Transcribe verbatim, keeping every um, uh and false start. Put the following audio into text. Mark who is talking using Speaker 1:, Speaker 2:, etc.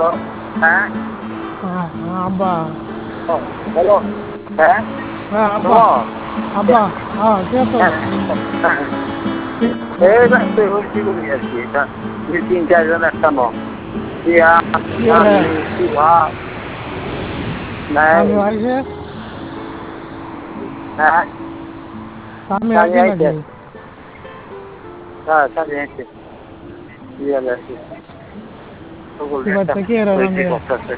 Speaker 1: হ্যাঁ
Speaker 2: হ্যাঁ হ্যাঁ, আব্বা
Speaker 1: হ্যালো হ্যাঁ
Speaker 2: হ্যাঁ আব্বা
Speaker 1: শোনো
Speaker 2: আব্বা হ্যাঁ কে তো
Speaker 1: হ্যাঁ হ্যাঁ এই ব্যস্ত হয়েছি করি আর কি এটা দুই তিন চারজন একটা ন দিয়া আমি শিবা নাই
Speaker 2: আমি আইসে
Speaker 1: হ্যাঁ
Speaker 2: আমি
Speaker 1: স্বামী
Speaker 2: আইসি
Speaker 1: আইছে
Speaker 2: নাকি
Speaker 1: হ্যাঁ স্বামী আইছে দিয়া লাগছে সকল
Speaker 2: এবার
Speaker 1: একটা
Speaker 2: থেকে এরা
Speaker 1: হয়েছে
Speaker 2: রান্ধে
Speaker 1: করতেছে